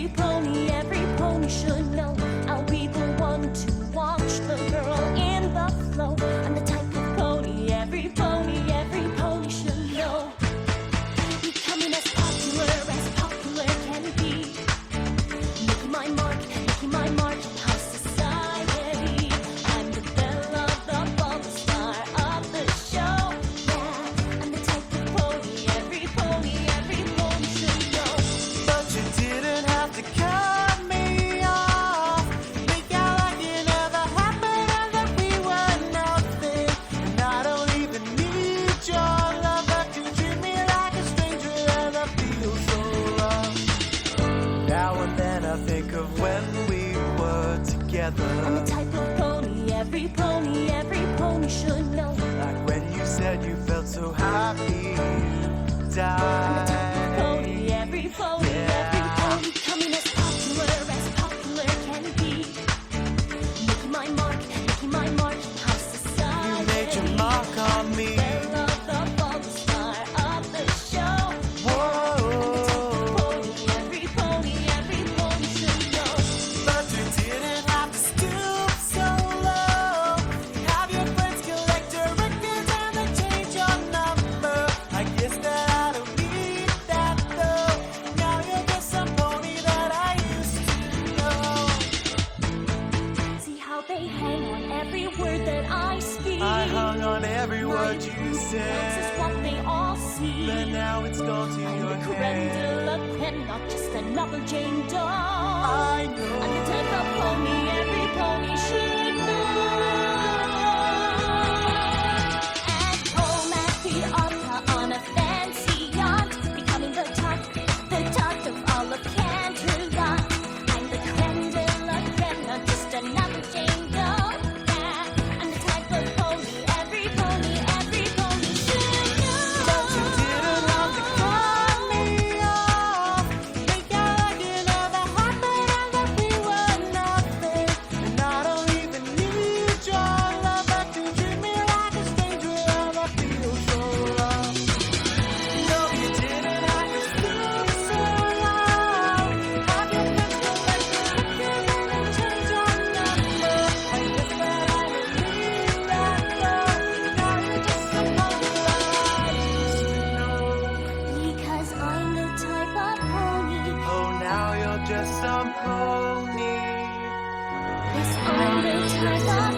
every pony should know. I'll be the one to watch the girl in the flow. I'm the type of pony every pony should know. Becoming as popular can be. Making my mark in high society. I'm the belle of the ball, the star of the show. Yeah, I'm the type of pony every pony should know. But you didn't have to cut me off. Make out like it never happened and that we were nothing. And I don't even need your love, but you treat me like a stranger and I feel so lost. Now and then I think of when we were together. I'm the type of pony every pony should know. Like when you said you felt so happy you died. I'm the type of pony every pony coming as popular can be. Making my mark in high society. You made your mark on me. Belle of the ball, the star of the show. Whoa. I'm the type of pony every pony should know. But you didn't have to stoop so low. Have your friends collect your records and they change your number. I guess that I don't need that though. Now you're just some pony that I used to know. See how they hang on every word that I speak. I hung on every word you This is said, what they all see. but now it's gone to I'm your the creme de head. la creme, not just another Jane Doe. I I'm the know. type of pony every pony should know. At home at the opera on a fancy yacht, becoming the talk of all of Canterlot. I'm the creme de la creme, not just another Jane Doe. Yeah, I'm the type of pony every pony should know. But you didn't have to cut me off. Make out like it never happened and that we were nothing. And I don't even need your love, but you treat me like a stranger and I feel so lost. No, you didn't have to stoop so low. Have your friends collect your records and then change your number. I guess that I don't need that though. Now you're just some pony that I used to know. Because I'm the type of pony. Oh, now you're just some pony. Yes, I'm the type of